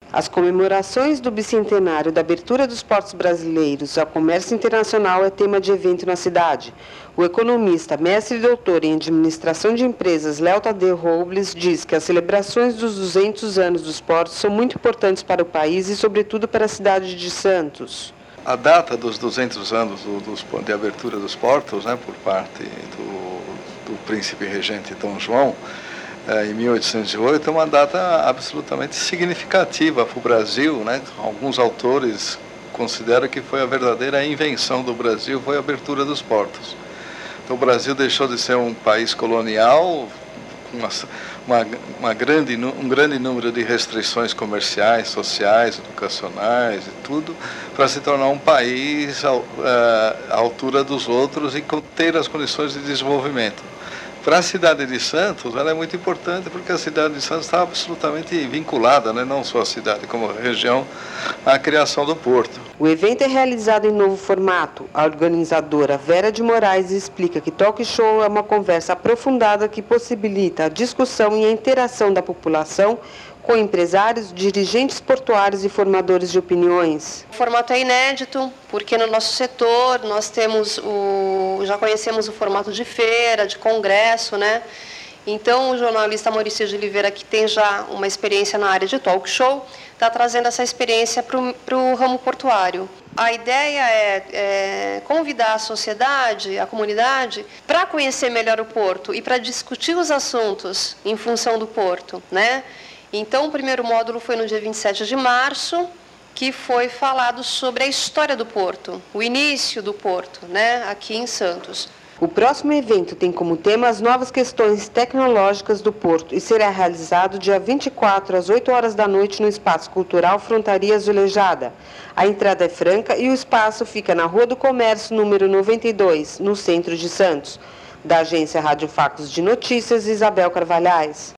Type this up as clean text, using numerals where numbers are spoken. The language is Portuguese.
As comemorações do bicentenário da abertura dos portos brasileiros ao comércio internacional é tema de evento na cidade. O economista, mestre e doutor em administração de empresas, Léo Tadeu Robles, diz que as celebrações dos 200 anos dos portos são muito importantes para o país e, sobretudo, para a cidade de Santos. A data dos 200 anos de abertura dos portos, por parte do príncipe regente Dom João, em 1808, é uma data absolutamente significativa para o Brasil. Alguns autores consideram que foi a verdadeira invenção do Brasil, foi a abertura dos portos. Então, o Brasil deixou de ser um país colonial, com um grande número de restrições comerciais, sociais, educacionais e tudo, para se tornar um país à altura dos outros e ter as condições de desenvolvimento. Para a cidade de Santos, ela é muito importante porque a cidade de Santos está absolutamente vinculada, não só a cidade como a região, à criação do porto. O evento é realizado em novo formato. A organizadora Vera de Moraes explica que talk show é uma conversa aprofundada que possibilita a discussão e a interação da população com empresários, dirigentes portuários e formadores de opiniões. O formato é inédito, porque no nosso setor nós já conhecemos o formato de feira, de congresso, Então, o jornalista Maurício de Oliveira, que tem já uma experiência na área de talk show, está trazendo essa experiência para o ramo portuário. A ideia é convidar a sociedade, a comunidade, para conhecer melhor o porto e para discutir os assuntos em função do porto, Então, o primeiro módulo foi no dia 27 de março, que foi falado sobre a história do porto, o início do porto, aqui em Santos. O próximo evento tem como tema as novas questões tecnológicas do porto e será realizado dia 24 às 8 horas da noite no Espaço Cultural Frontaria Azulejada. A entrada é franca e o espaço fica na Rua do Comércio, número 92, no centro de Santos. Da agência Rádio Facos de Notícias, Isabel Carvalhais.